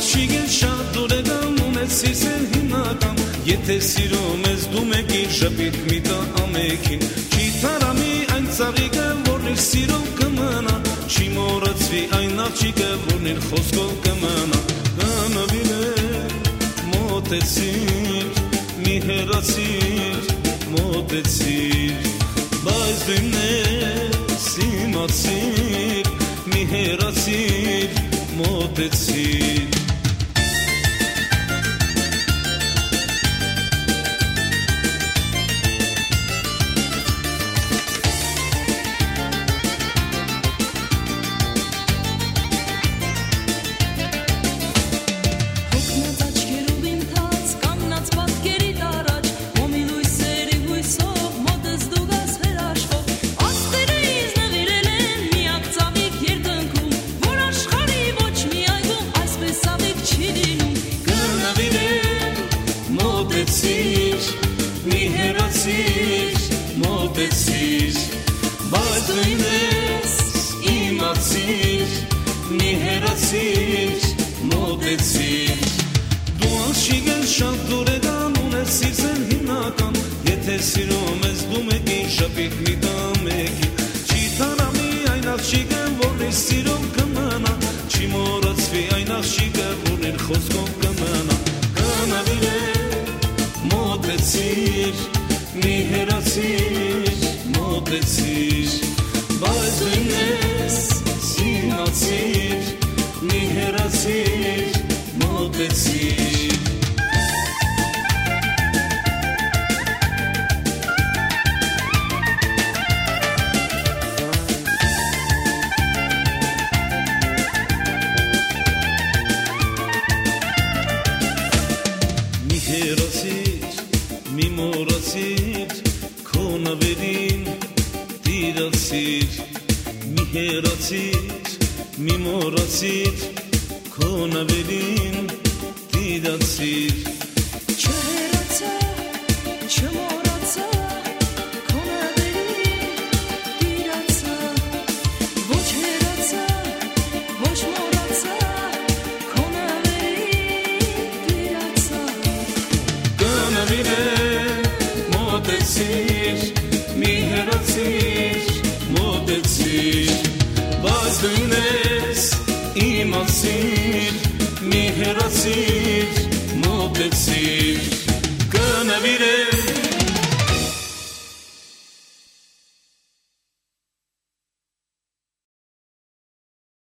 Աշիգել շատ դուր է գամ ունես սիրսել հիմնական Եթե սիրում ես դու մեկի շպիտ մի տա ամեքին Չի թարամի այն ծաղիկը որն իր սիրով կմնա Չի մորացվի այն աղջիկը որն իր խոսքով կմնա Կանավին է մոտեցիր մի հեռացիր մոտեցիր Բայց դու իմն ես իմացիր մի հեռացիր մոտեցիր մի հեռացիր մոտեցիր բայց դու ինձ իմացիր մի հեռացիր մոտեցիր դու աշիգ ես շատ դուր է գամ ունես սիրսել հիմնական եթե սիրում ես դու մեկի շպիտ մի տա մեկի չի թանամի այն աղջիկը որն իր սիրով կմնա չի մորացվի այն աղջիկը որն իր խոսքով կմնա կանավին է մոտեցիր մի հեռացիր մոտեցիր բայց դու ինձ իմացիր մի հեռացիր մոտեցիր մի հեռացիր մի մորացիր քո նվերին տիրացիր մի հեռացիր մի մորացիր քո նվերին տիրացիր չհեռացա չմորացա քո նվերին տիրացա ոչ հեռացա ոչ մորացա քո նվերին տիրացա կանավին է մոտեցիր